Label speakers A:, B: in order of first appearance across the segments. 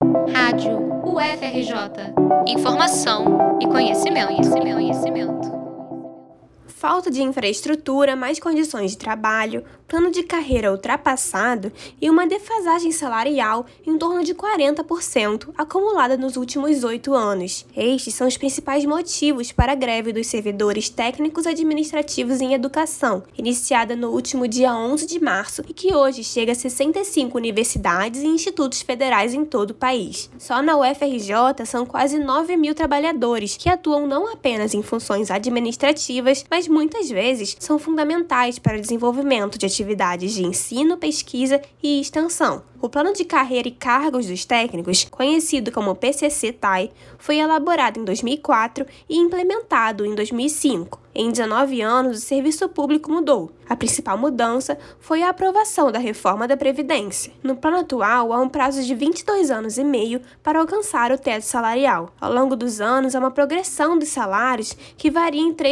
A: Rádio UFRJ. Informação e conhecimento.
B: Falta de infraestrutura, mais condições de trabalho, plano de carreira ultrapassado e uma defasagem salarial em torno de 40% acumulada nos últimos 8 anos. Estes são os principais motivos para a greve dos servidores técnicos administrativos em educação, iniciada no último dia 11 de março e que hoje chega a 65 universidades e institutos federais em todo o país. Só na UFRJ são quase 9 mil trabalhadores que atuam não apenas em funções administrativas, mas muitas vezes são fundamentais para o desenvolvimento de atividades de ensino, pesquisa e extensão. O Plano de Carreira e Cargos dos Técnicos, conhecido como PCC-TAI, foi elaborado em 2004 e implementado em 2005. Em 19 anos, o serviço público mudou. A principal mudança foi a aprovação da reforma da Previdência. No plano atual, há um prazo de 22 anos e meio para alcançar o teto salarial. Ao longo dos anos, há uma progressão dos salários que varia em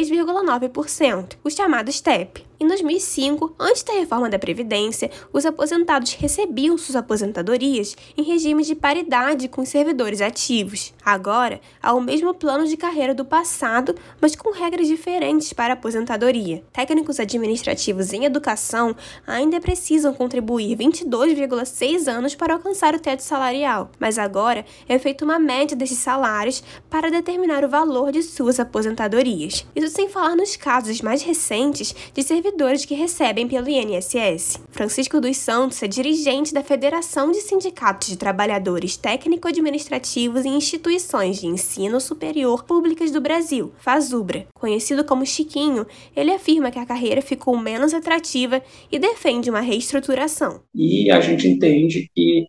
B: 3,9%, os chamados TEP. Em 2005, antes da reforma da Previdência, os aposentados recebiam suas aposentadorias em regime de paridade com os servidores ativos. Agora, há o mesmo plano de carreira do passado, mas com regras diferentes para a aposentadoria. Técnicos administrativos em educação ainda precisam contribuir 22,6 anos para alcançar o teto salarial, mas agora é feita uma média desses salários para determinar o valor de suas aposentadorias. Isso sem falar nos casos mais recentes de servidores que recebem pelo INSS. Francisco dos Santos é dirigente da Federação de Sindicatos de Trabalhadores Técnico-Administrativos em Instituições de Ensino Superior Públicas do Brasil, FASUBRA. Conhecido como Chiquinho, ele afirma que a carreira ficou menos atrativa e defende uma reestruturação.
C: E a gente entende que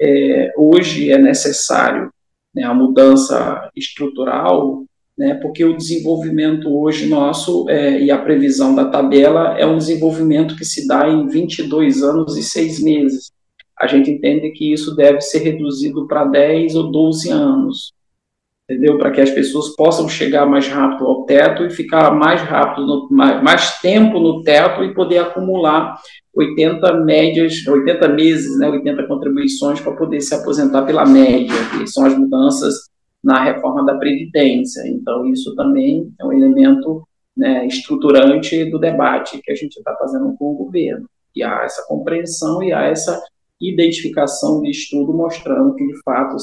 C: hoje é necessário, a mudança estrutural, porque o desenvolvimento hoje nosso e a previsão da tabela é um desenvolvimento que se dá em 22 anos e 6 meses. A gente entende que isso deve ser reduzido para 10 ou 12 anos, entendeu? Para que as pessoas possam chegar mais rápido ao teto e ficar mais rápido, mais tempo no teto e poder acumular 80 meses, 80 contribuições para poder se aposentar pela média, que são as mudanças na reforma da Previdência. Então, isso também é um elemento estruturante do debate que a gente está fazendo com o governo. E há essa compreensão e há essa identificação de estudo mostrando que, de fato,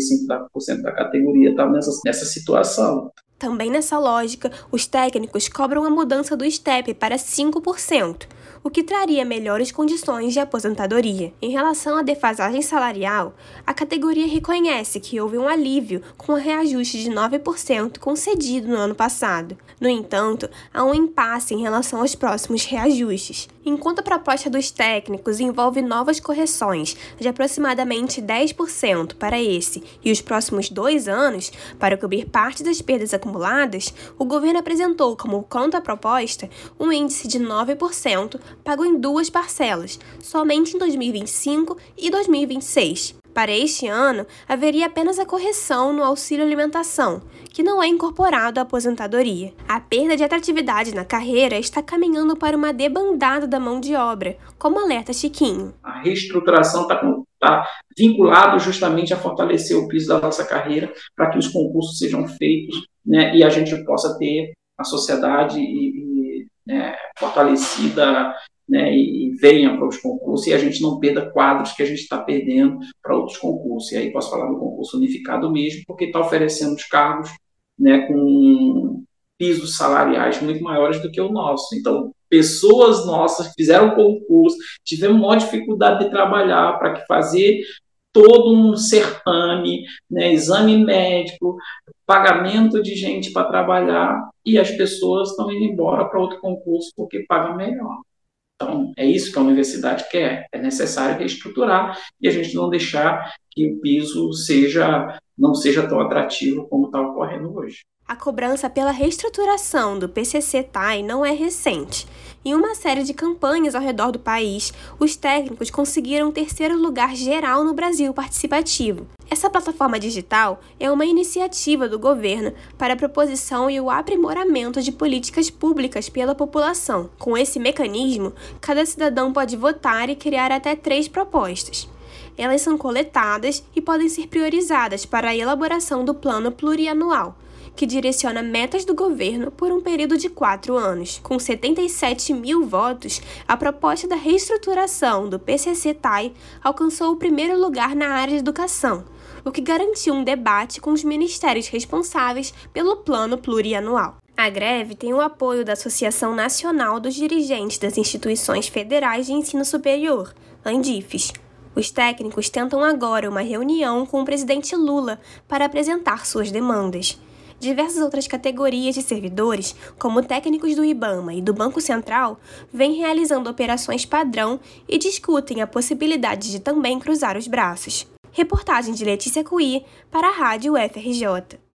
C: 75% da categoria está nessa situação.
B: Também nessa lógica, os técnicos cobram a mudança do STEP para 5%, o que traria melhores condições de aposentadoria. Em relação à defasagem salarial, a categoria reconhece que houve um alívio com o reajuste de 9% concedido no ano passado. No entanto, há um impasse em relação aos próximos reajustes. Enquanto a proposta dos técnicos envolve novas correções de aproximadamente 10% para esse e os próximos 2 anos, para cobrir parte das perdas acumuladas, o governo apresentou como contraproposta um índice de 9% pago em 2 parcelas, somente em 2025 e 2026. Para este ano, haveria apenas a correção no auxílio alimentação, que não é incorporado à aposentadoria. A perda de atratividade na carreira está caminhando para uma debandada da mão de obra, como alerta Chiquinho.
C: A reestruturação está vinculada justamente a fortalecer o piso da nossa carreira para que os concursos sejam feitos, e a gente possa ter a sociedade fortalecida, e venha para os concursos e a gente não perda quadros que a gente está perdendo para outros concursos. E aí posso falar do concurso unificado mesmo, porque está oferecendo os cargos com pisos salariais muito maiores do que o nosso. Então, pessoas nossas que fizeram concurso, tiveram maior dificuldade de trabalhar para que fazer todo um certame, exame médico, pagamento de gente para trabalhar, e as pessoas estão indo embora para outro concurso porque pagam melhor. Então, é isso que a universidade quer. É necessário reestruturar e a gente não deixar que o piso não seja tão atrativo como está ocorrendo hoje.
B: A cobrança pela reestruturação do PCC-TAI não é recente. Em uma série de campanhas ao redor do país, os técnicos conseguiram o 3º lugar geral no Brasil Participativo. Essa plataforma digital é uma iniciativa do governo para a proposição e o aprimoramento de políticas públicas pela população. Com esse mecanismo, cada cidadão pode votar e criar até 3 propostas. Elas são coletadas e podem ser priorizadas para a elaboração do Plano Plurianual, que direciona metas do governo por um período de 4 anos. Com 77 mil votos, a proposta da reestruturação do PCC-TAI alcançou o primeiro lugar na área de educação, o que garantiu um debate com os ministérios responsáveis pelo Plano Plurianual. A greve tem o apoio da Associação Nacional dos Dirigentes das Instituições Federais de Ensino Superior, ANDIFES. Os técnicos tentam agora uma reunião com o presidente Lula para apresentar suas demandas. Diversas outras categorias de servidores, como técnicos do IBAMA e do Banco Central, vêm realizando operações padrão e discutem a possibilidade de também cruzar os braços. Reportagem de Letícia Cuí para a Rádio UFRJ.